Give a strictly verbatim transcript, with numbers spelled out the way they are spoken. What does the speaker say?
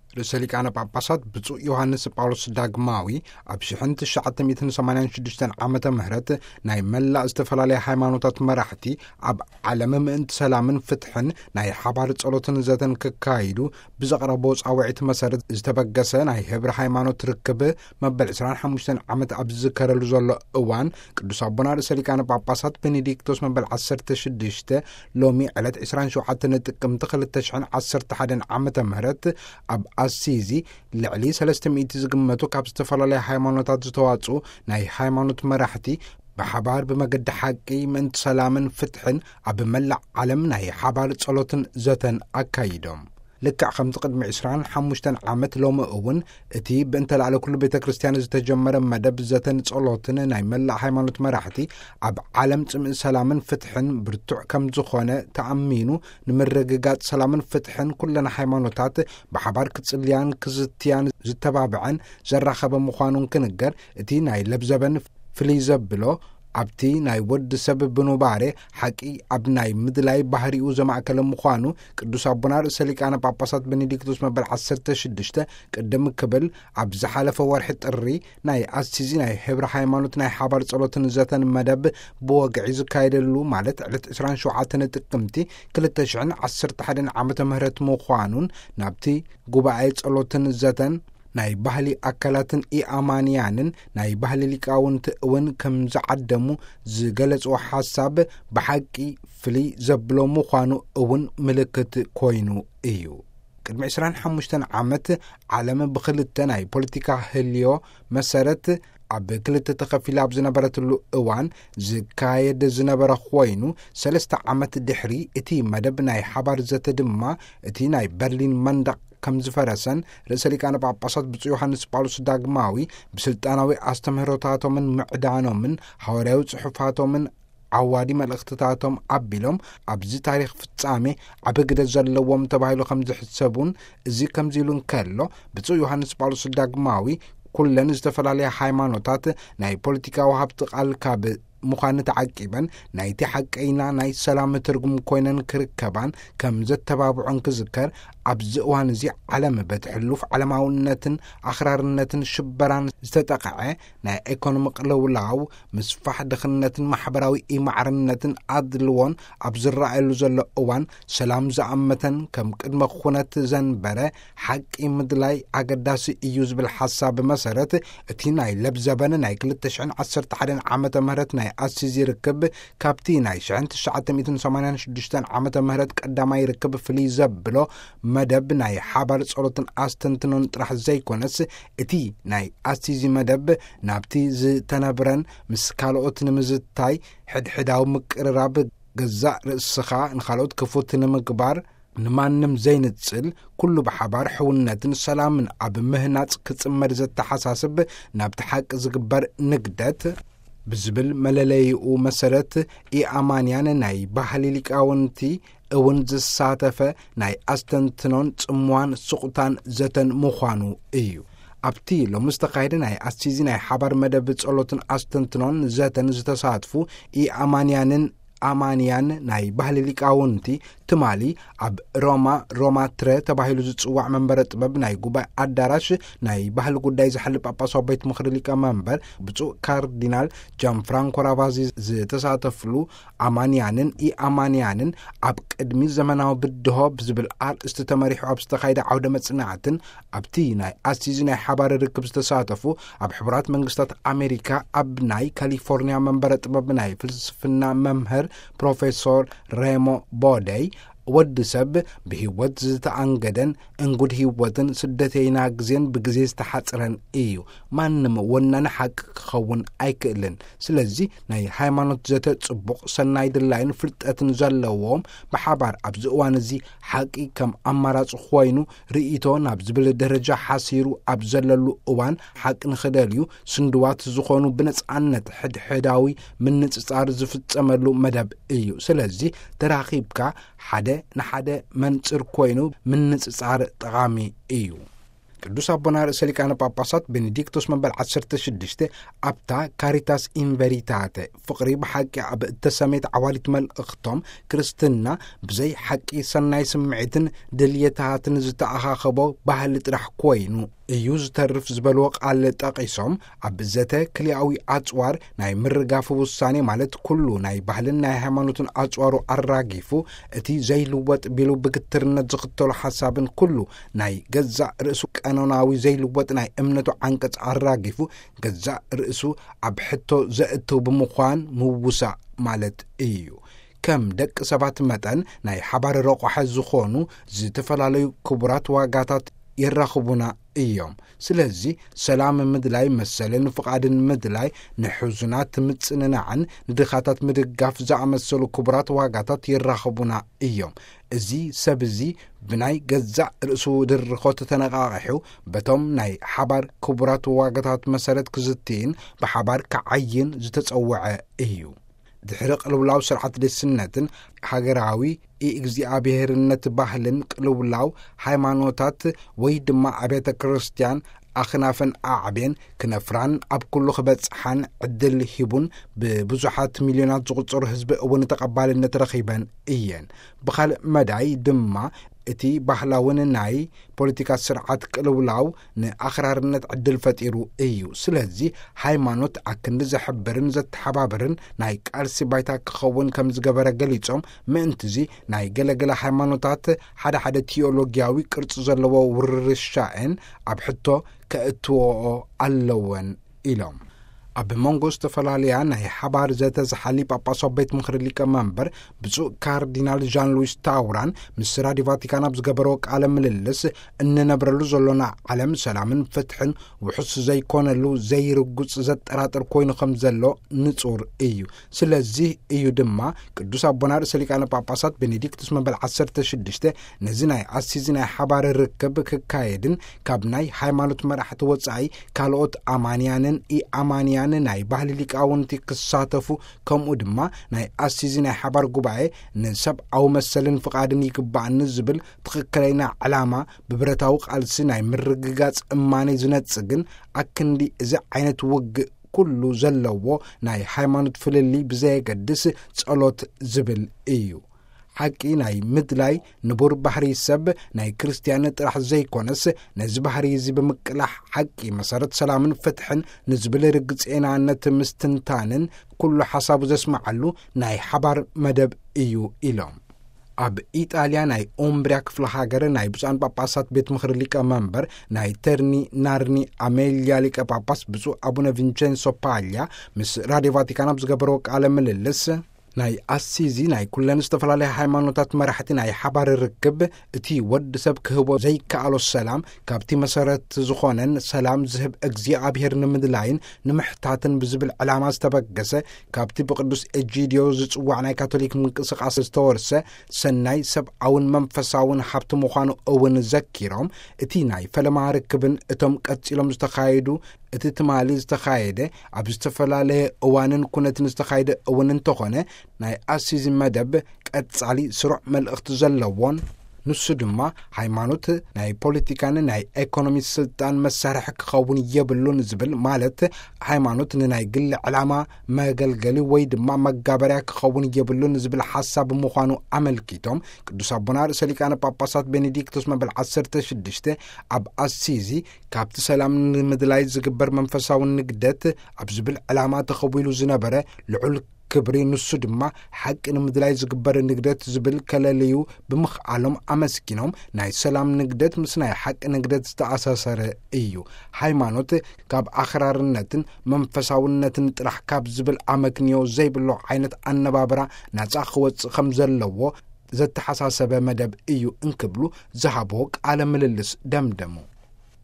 ርእሰ ሊቃነ ጳጳሳት ብፁዕ ዮሐንስ ጳውሎስ ዳግማዊ ኣብ ሽሕን ትሽዓተ ሚእትን ሰማንያን ሽዱሽተን ዓመተ ምህረት ናይ መላእ ዝተፈላለየ ሃይማኖታት መራሕቲ ኣብ ዓለም ምእንቲ ሰላምን ፍትሕን ናይ ሓባር ጸሎትን ዘተን ክካይዱ ብዘቕረቦ ጻውዒት መሰረት ዝተበገሰ ናይ ሕብሪ ሃይማኖት ርክብ መበል ዕስራን ሓሙሽተን ዓመት ኣብ ዝዝከረሉ ዘሎ እዋን ቅዱስ ኣቦና ርእሰ ሊቃነ ጳጳሳት ቤኔዲክቶስ መበል ዓሰርተ ሽዱሽተ ሎሚ ዕለት ዕስራን ሸውዓተ ጥቅምቲ ክልተ ሽሕን ዓሰርተ ሓደን ዓመተ ምህረት ኣብ አሲዚ ልዕሊ ሰለስተ ሚእቲ ዝግመቱ ካብ ዝተፈላለየ ሃይማኖታት ዝተዋጽኡ ናይ ሃይማኖት መራሕቲ ብሓባር ብመገዲ ሓቂ ምእንቲ ሰላምን ፍትሕን ኣብ መላእ ዓለም ናይ ሓባር ጸሎትን ዘተን ኣካይዶም ልክዕ ከምቲ ቅድሚ ዕስራን ሓሙሽተን ዓመት ሎሚ እውን እቲ ብእንተላዕለ ኩሉ ቤተ ክርስቲያን ዝተጀመረ መደብ ዘተን ጸሎትን ናይ መላእ ሃይማኖት መራሕቲ ኣብ ዓለም ጽምኢ ሰላምን ፍትሕን ብርቱዕ ከም ዝኾነ ተኣሚኑ ንምርግጋጽ ሰላምን ፍትሕን ኩለና ሃይማኖታት ብሓባር ክጽልያን ክዝትያን ዝተባብዐን ዘራኸበ ምዃኑን ክንገር እቲ ናይ ለብዘበን ፍልይ ዘብሎ ኣብቲ ናይ ወዲ ሰብ ብኑባሬ ሓቂ ኣብ ናይ ምድላይ ባህሪኡ ዘማእከለ ምዃኑ ቅዱስ ኣቦና ርእሰ ሊቃነ ጳጳሳት ቤኔዲክቶስ መበል ዓሰርተ ሽዱሽተ ቅድም ክብል ኣብ ዝሓለፈ ወርሒ ጥሪ ናይ አሲዚ ናይ ሕብሪ ሃይማኖት ናይ ሓባር ጸሎትን ዘተን መደብ ብወግዒ ዝካየደሉ ማለት ዕለት ዕስራን ሸውዓተ ጥቅምቲ ክልተ ሽሕን ዓሰርተ ሓደን ዓመተ ምህረት ምዃኑን ናብቲ ጉባኤ ጸሎትን ዘተን ናይ ባህሊ ኣካላትን ኢአማንያንን ናይ ባህሊ ሊቃውንቲ እውን ከም ዝዓደሙ ዝገለጽዎ ሓሳብ ብሓቂ ፍልይ ዘብሎ ምዃኑ እውን ምልክት ኮይኑ እዩ። ቅድሚ ዕስራን ሓሙሽተን ዓመት ዓለም ብኽልተ ናይ ፖለቲካ ህልዮ መሰረት ኣብ ክልተ ተኸፊላ ኣብ ዝነበረትሉ እዋን ዝካየድ ዝነበረ ኮይኑ ሰለስተ ዓመት ድሕሪ እቲ መደብ ናይ ሓባር ዘተ ድማ እቲ ናይ በርሊን መንደቕ ከም ዝፈረሰን ርእሰ ሊቃነ ጳጳሳት ብፁዕ ዮሐንስ ጳውሎስ ዳግማዊ ብስልጣናዊ ኣስተምህሮታቶምን ምዕዳኖምን ሐዋርያዊ ጽሑፋቶምን ዓዋዲ መልእኽትታቶም ኣቢሎም ኣብዚ ታሪኽ ፍጻሜ ዓብ ግደ ዘለዎም ተባሂሉ ከም ዝሕሰቡን እዚ ከምዚ ኢሉ እንከሎ ብፁዕ ዮሐንስ ጳውሎስ ዳግማዊ ኩለን ዝተፈላለየ ሃይማኖታት ናይ ፖለቲካ ወሃብቲ ቃል ካብ ምዃን ተዓቂበን ናይቲ ሓቀይና ናይ ሰላም ትርጉም ኮይነን ክርከባን ከም ዘተባብዖን ክዝከር ኣብዚ እዋን እዚ ዓለም በትሕሉፍ ዓለማውነትን ኣኽራርነትን ሽበራን ዝተጠቕዐ ናይ ኢኮኖሚ ቅልውላው ምስፋሕ ድኽነትን ማሕበራዊ ኢማዕርነትን ኣድልዎን ኣብ ዝረኣየሉ ዘሎ እዋን ሰላም ዝኣመተን ከም ቅድመ ኩነት ዘንበረ ሓቂ ምድላይ ኣገዳሲ እዩ ዝብል ሓሳብ መሰረት እቲ ናይ ለብዘበነ ናይ ክልተ ሽሕን ዓሰርተ ሓደን ዓመተ ምህረት ናይ አሲዚ ርክብ ካብቲ ናይ ሽሕን ትሽዓተ ሚእትን ሰማንያን ሽዱሽተን ዓመተ ምህረት ቀዳማይ ርክብ ፍልይ ዘብሎ መደብ ናይ ሓባር ጸሎትን ኣስተንትኖን ጥራሕ ዘይኮነስ እቲ ናይ አሲዚ መደብ ናብቲ ዝተነብረን ምስ ካልኦት ንምዝታይ ሕድሕዳዊ ምቅርራብ ገዛእ ርእስኻ ንኻልኦት ክፉት ንምግባር ንማንም ዘይንጽል ኩሉ ብሓባር ሕውነትን ሰላምን ኣብ ምህናጽ ክጽመድ ዘተሓሳስብ ናብቲ ሓቂ ዝግበር ንግደት ብዝብል መለለይኡ መሰረት ኢአማንያን ናይ ባህሊ ሊቃውንቲ እውን ዝሳተፈ ናይ ኣስተንትኖን ጽምዋን ስቁታን ዘተን ምዃኑ እዩ። ኣብቲ ሎሚ ዝተኻየደ ናይ አሲዚ ናይ ሓባር መደብ ጸሎትን ኣስተንትኖን ዘተን ዝተሳትፉ ኢአማንያንን አማንያን ናይ ባህሊ ሊቃውንቲ ትማሊ ኣብ ሮማ ሮማ ትረ ተባሂሉ ዝጽዋዕ መንበረ ጥበብ ናይ ጉባኤ ኣዳራሽ ናይ ባህሊ ጉዳይ ዝሓልፍ ጳጳሳዊ ቤት ምኽሪ ሊቀ መንበር ብፁዕ ካርዲናል ጃን ፍራንኮ ራቫዚ ዝተሳተፍሉ አማንያንን ኢአማንያንን ኣብ ቅድሚ ዘመናዊ ብድሆ ብዝብል ኣርእስቲ ተመሪሑ ኣብ ዝተኻየደ ዓውደ መጽናዕትን ኣብቲ ናይ አሲዚ ናይ ሓባር ርክብ ዝተሳተፉ ኣብ ሕቡራት መንግስታት ኣሜሪካ ኣብ ናይ ካሊፎርኒያ መንበረ ጥበብ ናይ ፍልስፍና መምህር ፕሮፌሰር ሬሞ ቦደይ ወዲ ሰብ ብህይወት ዝተኣንገደን እንጉድ ህይወትን ስደተይና ጊዜን ብጊዜ ዝተሓጽረን እዩ ማንም ወናነ ሓቂ ክኸውን ኣይክእልን ስለዚ ናይ ሃይማኖት ዘተ ጽቡቕ ሰናይ ድላይን ፍልጠትን ዘለዎም ብሓባር ኣብዚ እዋን እዚ ሓቂ ከም ኣማራጽ ኮይኑ ርእይቶ ናብ ዝብል ደረጃ ሓሲሩ ኣብ ዘለሉ እዋን ሓቂ ንኽደልዩ ስንድዋት ዝኾኑ ብነጻነት ሕድሕዳዊ ምንጽጻር ዝፍጸመሉ መደብ እዩ ስለዚ ተራኺብካ ሓደ ንሓደ መንጽር ኮይኑ ምንጽጻር ጠቓሚ እዩ። ቅዱስ አቡነ ርእሰ ሊቃነ ጳጳሳት ቤኔዲክቶስ መበል ዓሰርተ ሽዱሽተ ኣብታ ካሪታስ ኢን ቬሪታቴ ፍቕሪ ብሓቂ ኣብ እተሰሜት ዓዋሊት መልእኽቶም ክርስትና ብዘይ ሓቂ ሰናይ ስምዒትን ድልየታትን ዝተኣኻኸቦ ባህሊ ጥራሕ ኮይኑ እዩ ዝተርፍ ዝበልዎ ቃል ጠቒሶም ኣብ ዘተ ክልያዊ ኣጽዋር ናይ ምርጋፍ ውሳኔ ማለት ኩሉ ናይ ባህልን ናይ ሃይማኖትን ኣጽዋሩ ኣራጊፉ እቲ ዘይልወጥ ቢሉ ብግትርነት ዝኽተሉ ሓሳብን ኩሉ ናይ ገዛእ ርእሱ ቀኖናዊ ዘይልወጥ ናይ እምነቱ ዓንቀጽ ኣራጊፉ ገዛእ ርእሱ ኣብ ሕቶ ዘእትው ብምዃን ምውሳእ ማለት እዩ ከም ደቂ ሰባት መጠን ናይ ሓባር ረቑሐ ዝኾኑ ዝተፈላለዩ ክቡራት ዋጋታት ይራኽቡና እዮም ስለዚ ሰላም ምድላይ መሰልን ፍቓድን ምድላይ ንሕዙናት ምጽንናዕን ንድኻታት ምድጋፍ ዝኣመሰሉ ክቡራት ዋጋታት ይራኽቡና እዮም እዚ ሰብ እዚ ብናይ ገዛእ ርእሱ ድርኾት ተነቓቒሑ በቶም ናይ ሓባር ክቡራት ዋጋታት መሰረት ክዝትይን ብሓባር ክዓይን ዝተጸውዐ እዩ ድሕሪ ቅልውላው ስርዓት ደስነትን ሃገራዊ እግዚአብሔርነት ባህልን ቅልውላው ሃይማኖታት ወይ ድማ አብያተ ክርስቲያን ኣኽናፈን ኣዕቤን ክነፍራን ኣብ ኩሉ ክበጽሓን ዕድል ሂቡን ብብዙሓት ሚልዮናት ዝቝጸሩ ህዝቢ እውን ተቐባልነት ረኺበን እየን ብኻልእ መዳይ ድማ እቲ ባህላውን ናይ ፖለቲካ ስርዓት ቅልውላው ንኣኽራርነት ዕድል ፈጢሩ እዩ ስለዚ ሃይማኖት ኣክንዲ ዘሕብርን ዘተሓባብርን ናይ ቃልሲ ባይታ ክኸውን ከም ዝገበረ ገሊጾም ምእንትዚ ናይ ገለገለ ሃይማኖታት ሓደ ሓደ ቴዎሎጊያዊ ቅርጽ ዘለዎ ውርርሻኤን ኣብ ሕቶ ከእትዎኦ ኣለወን ኢሎም ኣብ መንጎ ዝተፈላለያ ናይ ሓባር ዘተ ዝሓሊ ጳጳስ ቤት ምክሪ ሊቀመንበር ብፁዕ ካርዲናል ዣን ሉዊስ ታውራን ምስ ራድዮ ቫቲካን ኣብ ዝገበሮ ቃለ ምልልስ እንነብረሉ ዘሎና ዓለም ሰላምን ፍትሕን ውሑስ ዘይኮነሉ ዘይርጉጽ ዘጠራጥር ኮይኑ ከም ዘሎ ንጹር እዩ ስለዚ እዩ ድማ ቅዱስ አቡነ ርእሰ ሊቃነ ጳጳሳት ቤኔዲክቶስ መበል ዓሰርተ ሽዱሽተ ነዚ ናይ ኣሲዚ ናይ ሓባር ርክብ ክካየድን ካብ ናይ ሃይማኖት መራሕቲ ወጻኢ ካልኦት ኣማንያንን ኢኣማንያን ናይ ባህሊ ሊቃውንቲ ክሳተፉ ከምኡ ድማ ናይ ኣሲዚ ናይ ሓባር ጉባኤ ንሰብኣዊ መሰልን ፍቓድን ይግባእኒ ዝብል ትኽክለኛ ዕላማ ብብረታዊ ቃልሲ ናይ ምርግጋጽ እማኒ ዝነጽግን ኣክንዲ እዚ ዓይነት ውግእ ኩሉ ዘለዎ ናይ ሃይማኖት ፍልሊ ብዘየገድስ ጸሎት ዝብል እዩ ሓቂ ናይ ምድላይ ንቡር ባህሪ ሰብ ናይ ክርስቲያን ጥራሕ ዘይኮነስ ነዚ ባህሪ እዚ ብምቅላሕ ሓቂ መሰረት ሰላምን ፍትሕን ንዝብል ርግጽናነት ምስትንታንን ኩሉ ሓሳቡ ዘስማዓሉ ናይ ሓባር መደብ እዩ ኢሎም ኣብ ኢጣልያ ናይ ኦምብሪያ ክፍለ ሃገር ናይ ብፁዓን ጳጳሳት ቤት ምክሪ ሊቀመንበር ናይ ተርኒ ናርኒ አሜልያ ሊቀ ጳጳስ ብፁዕ አቡነ ቪንቼንሶ ፓልያ ምስ ራድዮ ቫቲካን ኣብ ዝገበሮ ቃለ ምልልስ ናይ ኣሲዚ ናይ ኩለን ዝተፈላለየ ሃይማኖታት መራሕቲ ናይ ሓባር ርክብ እቲ ወዲ ሰብ ክህቦ ዘይከኣሎ ሰላም ካብቲ መሰረት ዝኾነን ሰላም ዝህብ እግዚኣብሔር ንምድላይን ንምሕታትን ብዝብል ዕላማ ዝተበገሰ ካብቲ ብቅዱስ ኤጂድዮ ዝጽዋዕ ናይ ካቶሊክ ምንቅስቓስ ዝተወርሰ ሰናይ ሰብኣውን መንፈሳውን ሃብቲ ምዃኑ እውን ዘኪሮም እቲ ናይ ፈለማ ርክብን እቶም ቀጺሎም ዝተኻየዱ እቲ ትማሊ ዝተኻየደ ኣብ ዝተፈላለየ እዋንን ኩነትን ዝተኻየደ እውን እንተኾነ ናይ ኣሲዚ መደብ ቀጻሊ ስሩዕ መልእኽቲ ዘለዎን ንሱ ድማ ሃይማኖት ናይ ፖለቲካን ናይ ኢኮኖሚ ስልጣን መሳርሒ ክኸውን የብሉን ዝብል ማለት ሃይማኖት ንናይ ግል ዕላማ መገልገሊ ወይ ድማ መጋበርያ ክኸውን የብሉን ዝብል ሓሳብ ምዃኑ ኣመልኪቶም ቅዱስ አቡነ ርእሰ ሊቃነ ጳጳሳት ቤኔዲክቶስ መበል ዓሰርተ ሽዱሽተ ኣብ ኣሲዚ ካብቲ ሰላም ንምድላይ ዝግበር መንፈሳዊ ንግደት ኣብ ዝብል ዕላማ ተኸዊሉ ዝነበረ ልዑል ክብሪ ንሱ ድማ ሓቂ ንምድላይ ዝግበር ንግደት ዝብል ከለልዩ ብምኽኣሎም ኣመስኪኖም ናይ ሰላም ንግደት ምስ ናይ ሓቂ ንግደት ዝተኣሳሰረ እዩ ሃይማኖት ካብ ኣኽራርነትን መንፈሳውነትን ጥራሕ ካብ ዝብል ኣመክንዮ ዘይብሎ ዓይነት ኣነባብራ ናጻ ክወፅእ ከም ዘለዎ ዘተሓሳሰበ መደብ እዩ እንክብሉ ዝሃቦ ቃለ ምልልስ ደምደሙ